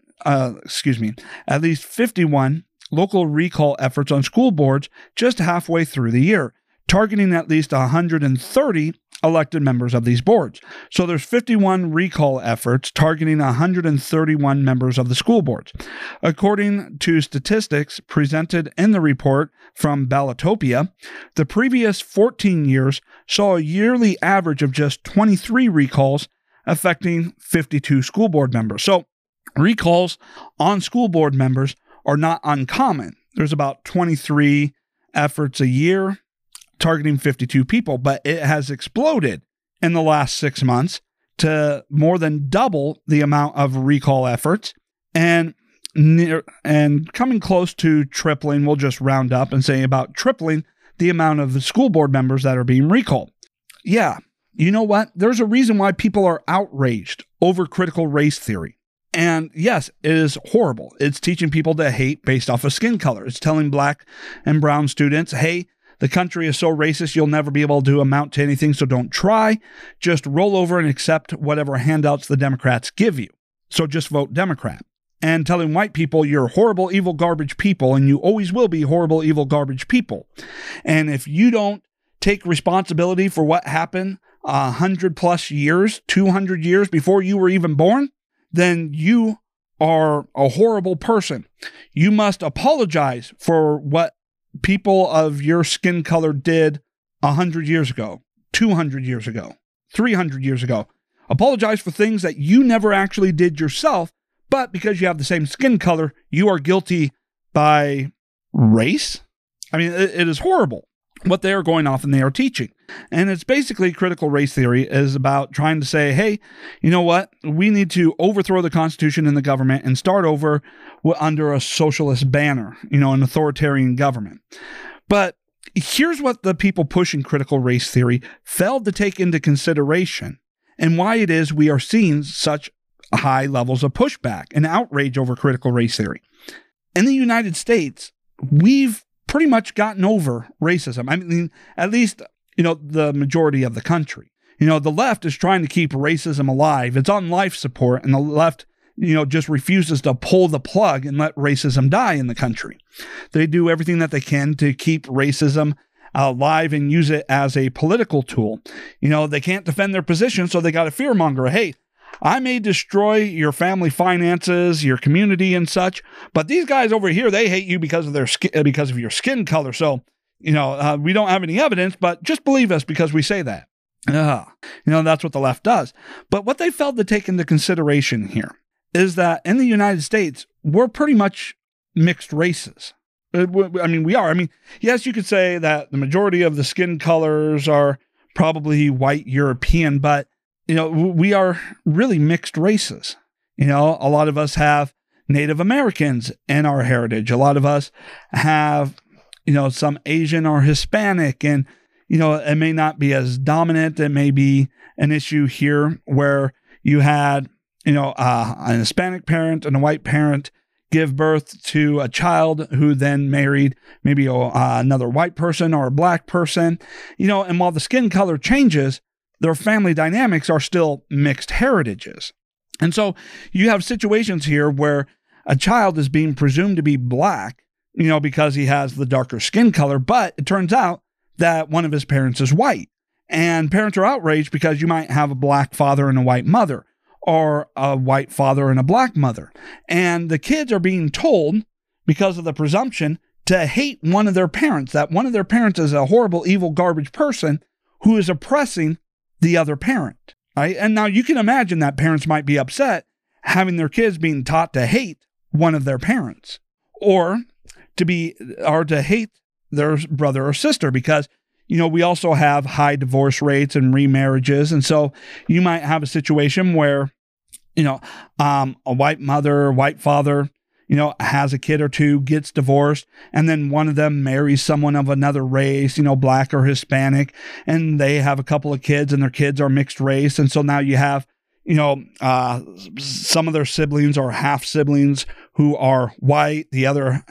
51 local recall efforts on school boards just halfway through the year, targeting at least 130 elected members of these boards. So there's 51 recall efforts targeting 131 members of the school boards. According to statistics presented in the report from Ballotopia, the previous 14 years saw a yearly average of just 23 recalls affecting 52 school board members. So recalls on school board members are not uncommon. There's about 23 efforts a year targeting 52 people, but it has exploded in the last 6 months to more than double the amount of recall efforts and coming close to tripling. We'll just round up and say about tripling the amount of the school board members that are being recalled. Yeah, you know what? There's a reason why people are outraged over critical race theory. And yes, it is horrible. It's teaching people to hate based off of skin color. It's telling black and brown students, hey, the country is so racist, you'll never be able to amount to anything, so don't try. Just roll over and accept whatever handouts the Democrats give you. So just vote Democrat. And telling white people you're horrible, evil, garbage people, and you always will be horrible, evil, garbage people. And if you don't take responsibility for what happened 100 plus years, 200 years before you were even born, then you are a horrible person. You must apologize for what people of your skin color did 100 years ago, 200 years ago, 300 years ago. Apologize for things that you never actually did yourself, but because you have the same skin color, you are guilty by race. I mean, it is horrible what they are going off and they are teaching. And it's basically critical race theory is about trying to say, hey, you know what? We need to overthrow the Constitution and the government and start over under a socialist banner, an authoritarian government. But here's what the people pushing critical race theory failed to take into consideration and why it is we are seeing such high levels of pushback and outrage over critical race theory. In the United States, we've pretty much gotten over racism. I mean, at least, the majority of the country. The left is trying to keep racism alive. It's on life support, and the left, just refuses to pull the plug and let racism die in the country. They do everything that they can to keep racism alive and use it as a political tool. They can't defend their position, so they got a fearmonger. Hey, I may destroy your family finances, your community and such, but these guys over here, they hate you because of because of your skin color. So, we don't have any evidence, but just believe us because we say that. That's what the left does. But what they failed to take into consideration here is that in the United States, we're pretty much mixed races. I mean, we are. I mean, yes, you could say that the majority of the skin colors are probably white European, but we are really mixed races. A lot of us have Native Americans in our heritage. A lot of us have, some Asian or Hispanic, and, it may not be as dominant. It may be an issue here where you had, an Hispanic parent and a white parent give birth to a child who then married maybe another white person or a black person, and while the skin color changes, their family dynamics are still mixed heritages. And so you have situations here where a child is being presumed to be black, because he has the darker skin color, but it turns out that one of his parents is white. And parents are outraged because you might have a black father and a white mother, or a white father and a black mother. And the kids are being told, because of the presumption, to hate one of their parents, that one of their parents is a horrible, evil, garbage person who is oppressing the other parent, right? And now you can imagine that parents might be upset having their kids being taught to hate one of their parents, or to hate their brother or sister, because, we also have high divorce rates and remarriages. And so you might have a situation where, a white mother, white father, has a kid or two, gets divorced, and then one of them marries someone of another race, Black or Hispanic, and they have a couple of kids and their kids are mixed race. And so now you have, some of their siblings or half siblings who are white. The other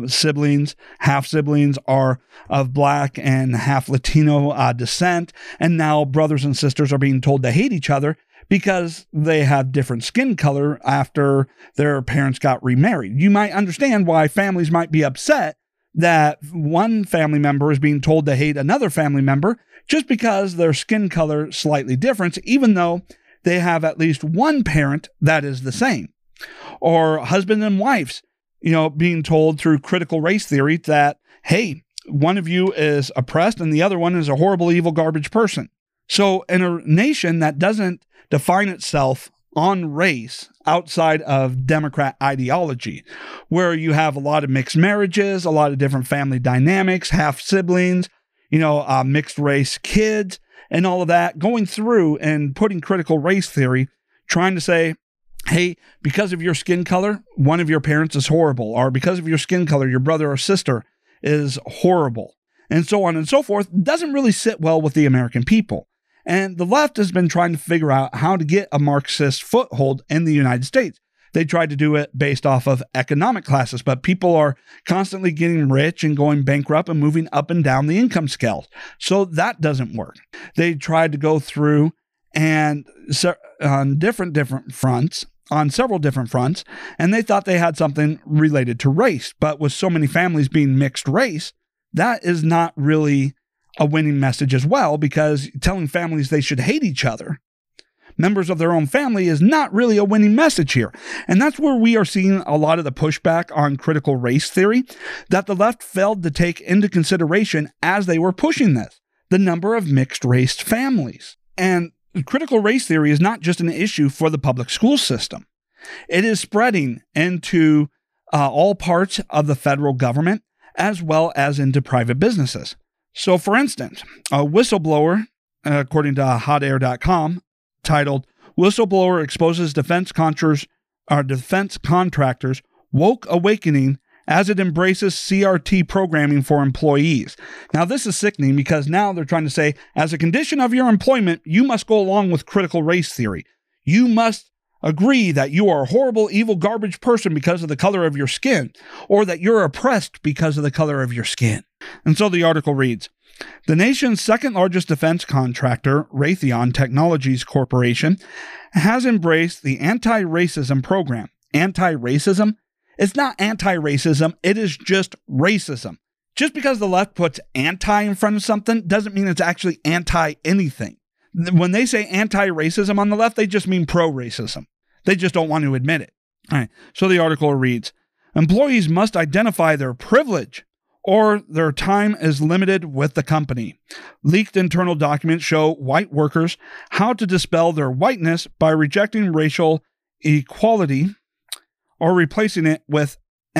half siblings are of Black and half Latino descent. And now brothers and sisters are being told to hate each other because they have different skin color after their parents got remarried. You might understand why families might be upset that one family member is being told to hate another family member just because their skin color slightly different, even though they have at least one parent that is the same. Or husband and wives, being told through critical race theory that, hey, one of you is oppressed and the other one is a horrible, evil, garbage person. So in a nation that doesn't define itself on race outside of Democrat ideology, where you have a lot of mixed marriages, a lot of different family dynamics, half siblings, mixed race kids, and all of that, going through and putting critical race theory, trying to say, hey, because of your skin color, one of your parents is horrible, or because of your skin color, your brother or sister is horrible, and so on and so forth, doesn't really sit well with the American people. And the left has been trying to figure out how to get a Marxist foothold in the United States. They tried to do it based off of economic classes, but people are constantly getting rich and going bankrupt and moving up and down the income scale. So that doesn't work. They tried to go through and on several different fronts, and they thought they had something related to race. But with so many families being mixed race, that is not really a winning message as well, because telling families they should hate each other, members of their own family, is not really a winning message here. And that's where we are seeing a lot of the pushback on critical race theory that the left failed to take into consideration as they were pushing this, the number of mixed race families. And critical race theory is not just an issue for the public school system. It is spreading into all parts of the federal government as well as into private businesses. So, for instance, a whistleblower, according to hotair.com, titled "Whistleblower Exposes Defense Contractors Woke Awakening as it Embraces CRT Programming for Employees." Now, this is sickening because now they're trying to say, as a condition of your employment, you must go along with critical race theory. You must agree that you are a horrible, evil, garbage person because of the color of your skin, or that you're oppressed because of the color of your skin. And so the article reads, the nation's second largest defense contractor, Raytheon Technologies Corporation, has embraced the anti-racism program. Anti-racism? It's not anti-racism, it is just racism. Just because the left puts anti in front of something doesn't mean it's actually anti-anything. When they say anti-racism on the left, they just mean pro-racism. They just don't want to admit it. All right, so the article reads, employees must identify their privilege or their time is limited with the company. Leaked internal documents show white workers how to dispel their whiteness by rejecting racial equality or replacing it with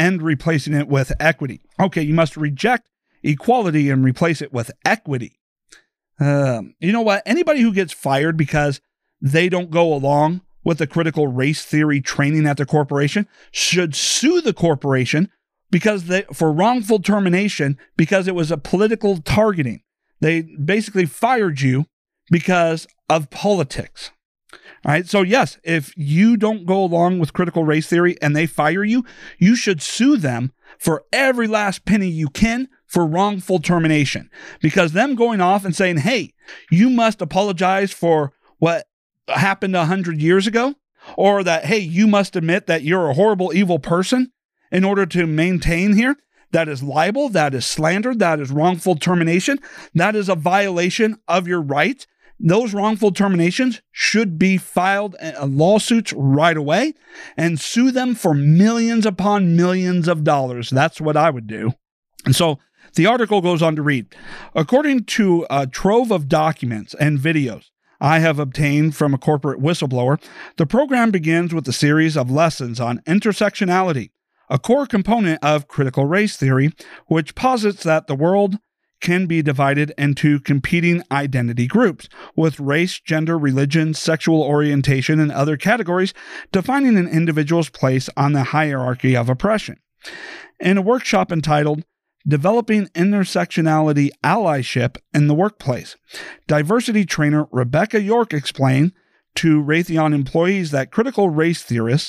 equity. Okay, you must reject equality and replace it with equity. You know what? Anybody who gets fired because they don't go along with the critical race theory training at the corporation should sue the corporation for wrongful termination because it was a political targeting. They basically fired you because of politics. All right. So yes, if you don't go along with critical race theory and they fire you, you should sue them for every last penny you can for wrongful termination, because them going off and saying, hey, you must apologize for what happened 100 years ago, or that, hey, you must admit that you're a horrible, evil person in order to maintain here. That is libel, that is slander, that is wrongful termination. That is a violation of your rights. Those wrongful terminations should be filed lawsuits right away and sue them for millions upon millions of dollars. That's what I would do. And so the article goes on to read, according to a trove of documents and videos I have obtained from a corporate whistleblower, the program begins with a series of lessons on intersectionality, a core component of critical race theory, which posits that the world can be divided into competing identity groups, with race, gender, religion, sexual orientation, and other categories defining an individual's place on the hierarchy of oppression. In a workshop entitled Developing Intersectionality Allyship in the Workplace, diversity trainer Rebecca York explained to Raytheon employees that critical race theorists,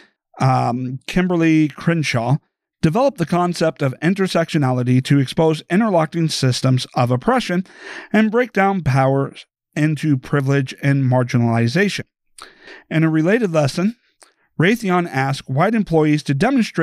Kimberly Crenshaw, developed the concept of intersectionality to expose interlocking systems of oppression and break down powers into privilege and marginalization. In a related lesson, Raytheon asked white employees to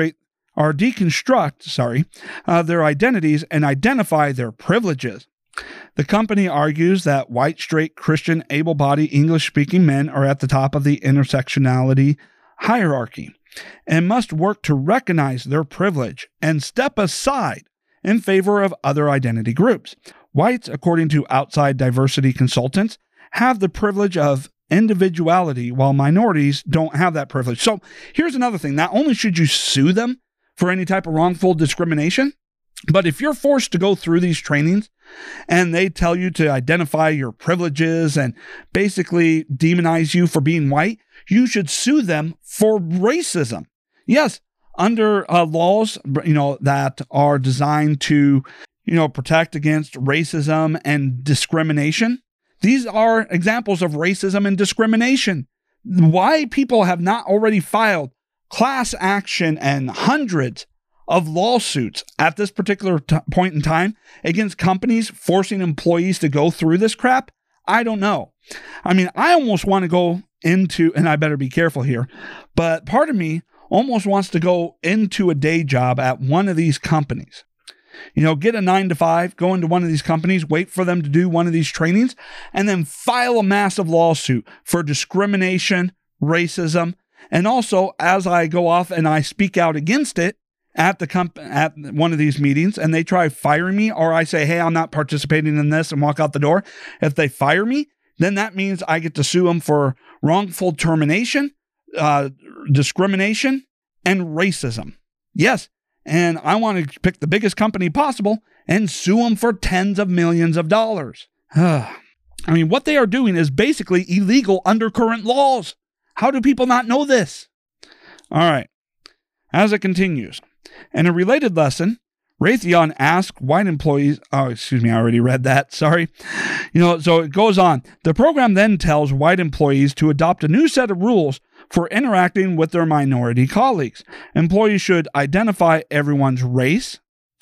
deconstruct their identities and identify their privileges. The company argues that white, straight, Christian, able-bodied, English-speaking men are at the top of the intersectionality hierarchy and must work to recognize their privilege and step aside in favor of other identity groups. Whites, according to outside diversity consultants, have the privilege of individuality, while minorities don't have that privilege. So here's another thing. Not only should you sue them for any type of wrongful discrimination, but if you're forced to go through these trainings and they tell you to identify your privileges and basically demonize you for being white, you should sue them for racism. Yes, under laws, that are designed to, protect against racism and discrimination. These are examples of racism and discrimination. Why people have not already filed class action and hundreds of lawsuits at this particular point in time against companies forcing employees to go through this crap, I don't know. I mean, I almost want to go into, and I better be careful here, but part of me almost wants to go into a day job at one of these companies. Get a 9-to-5, go into one of these companies, wait for them to do one of these trainings, and then file a massive lawsuit for discrimination, racism, and also as I go off and I speak out against it at one of these meetings and they try firing me, or I say, hey, I'm not participating in this and walk out the door. If they fire me, then that means I get to sue them for wrongful termination, discrimination, and racism. Yes. And I want to pick the biggest company possible and sue them for tens of millions of dollars. I mean, what they are doing is basically illegal under current laws. How do people not know this? All right. As it continues, in a related lesson, Raytheon asked white employees, I already read that, sorry. So it goes on. The program then tells white employees to adopt a new set of rules for interacting with their minority colleagues. Employees should identify everyone's race.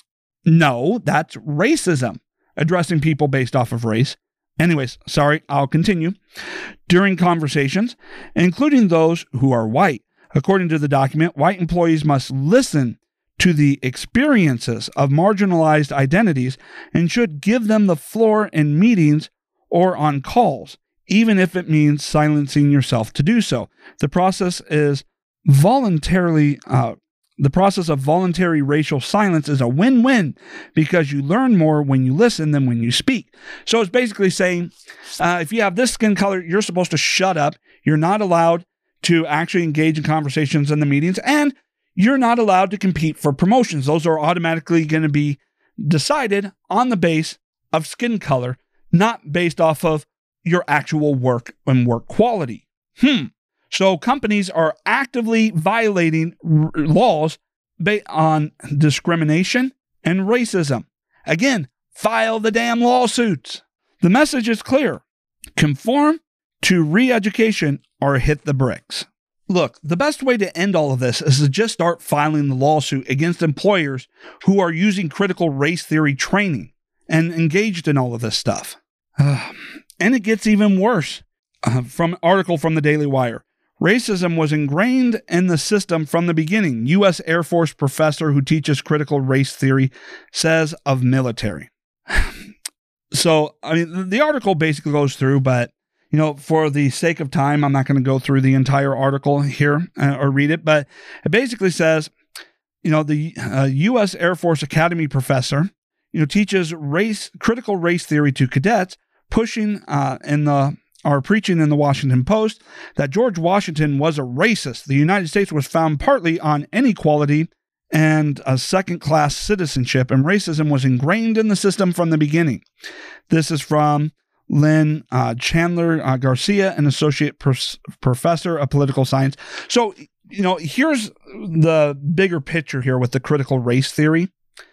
No, that's racism, addressing people based off of race. Anyways, sorry, I'll continue. During conversations, including those who are white. According to the document, white employees must listen to the experiences of marginalized identities and should give them the floor in meetings or on calls, even if it means silencing yourself to do so. The process of voluntary racial silence is a win-win because you learn more when you listen than when you speak. So it's basically saying, if you have this skin color, you're supposed to shut up. You're not allowed to actually engage in conversations in the meetings, and you're not allowed to compete for promotions. Those are automatically going to be decided on the base of skin color, not based off of your actual work and work quality. So companies are actively violating laws based on discrimination and racism. Again, file the damn lawsuits. The message is clear. Conform to re-education or hit the bricks. Look, the best way to end all of this is to just start filing the lawsuit against employers who are using critical race theory training and engaged in all of this stuff. And it gets even worse. From an article from the Daily Wire. Racism was ingrained in the system from the beginning. U.S. Air Force professor who teaches critical race theory says of military. So, the article basically goes through, but for the sake of time, I'm not going to go through the entire article here or read it, but it basically says, the U.S. Air Force Academy professor, teaches critical race theory to cadets, preaching in the Washington Post that George Washington was a racist. The United States was found partly on inequality and a second-class citizenship, and racism was ingrained in the system from the beginning. This is from Lynn Chandler Garcia, an associate professor of political science. So, here's the bigger picture here with the critical race theory,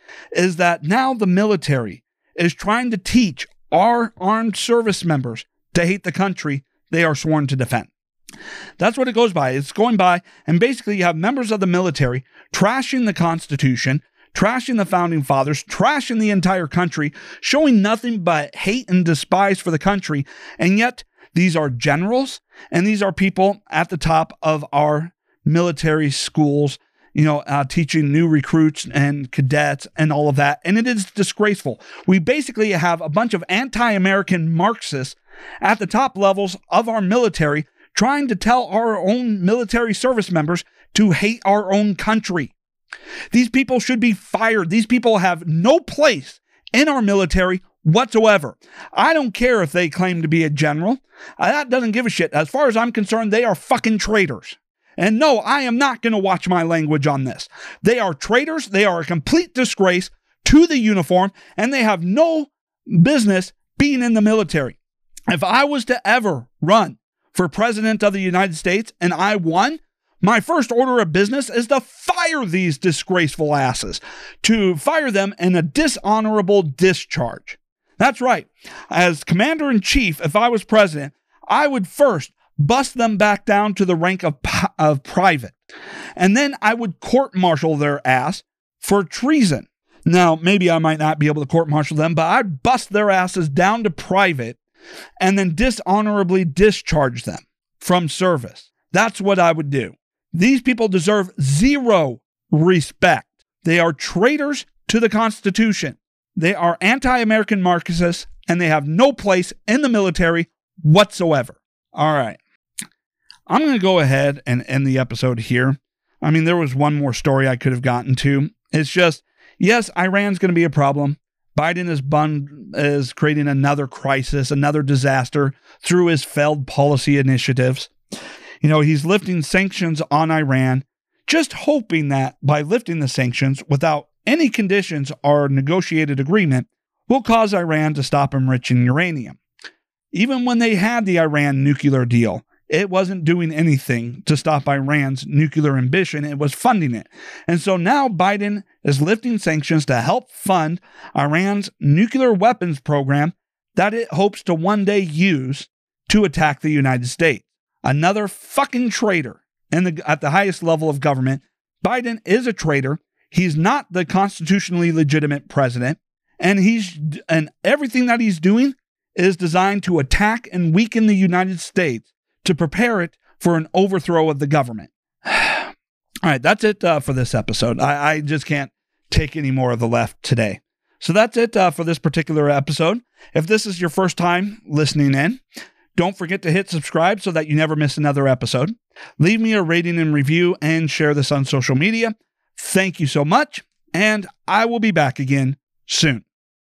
is that now the military is trying to teach our armed service members to hate the country they are sworn to defend. That's what it goes by. It's going by, and basically you have members of the military trashing the Constitution, trashing the Founding Fathers, trashing the entire country, showing nothing but hate and despise for the country. And yet these are generals, and these are people at the top of our military schools, teaching new recruits and cadets and all of that. And it is disgraceful. We basically have a bunch of anti-American Marxists at the top levels of our military trying to tell our own military service members to hate our own country. These people should be fired. These people have no place in our military whatsoever. I don't care if they claim to be a general. That doesn't give a shit. As far as I'm concerned, they are fucking traitors. And no, I am not going to watch my language on this. They are traitors. They are a complete disgrace to the uniform, and they have no business being in the military. If I was to ever run for president of the United States and I won, my first order of business is to fire these disgraceful asses, to fire them in a dishonorable discharge. That's right. As commander-in-chief, if I was president, I would first bust them back down to the rank of private. And then I would court-martial their ass for treason. Now, maybe I might not be able to court-martial them, but I'd bust their asses down to private and then dishonorably discharge them from service. That's what I would do. These people deserve zero respect. They are traitors to the Constitution. They are anti-American Marxists, and they have no place in the military whatsoever. All right. I'm going to go ahead and end the episode here. I mean, there was one more story I could have gotten to. It's just, yes, Iran's going to be a problem. Biden is creating another crisis, another disaster through his failed policy initiatives. He's lifting sanctions on Iran, just hoping that by lifting the sanctions without any conditions or negotiated agreement will cause Iran to stop enriching uranium. Even when they had the Iran nuclear deal, it wasn't doing anything to stop Iran's nuclear ambition. It was funding it. And so now Biden is lifting sanctions to help fund Iran's nuclear weapons program that it hopes to one day use to attack the United States. Another fucking traitor at the highest level of government. Biden is a traitor. He's not the constitutionally legitimate president. And everything that he's doing is designed to attack and weaken the United States to prepare it for an overthrow of the government. All right, that's it for this episode. I just can't take any more of the left today. So that's it for this particular episode. If this is your first time listening in, don't forget to hit subscribe so that you never miss another episode. Leave me a rating and review and share this on social media. Thank you so much, and I will be back again soon.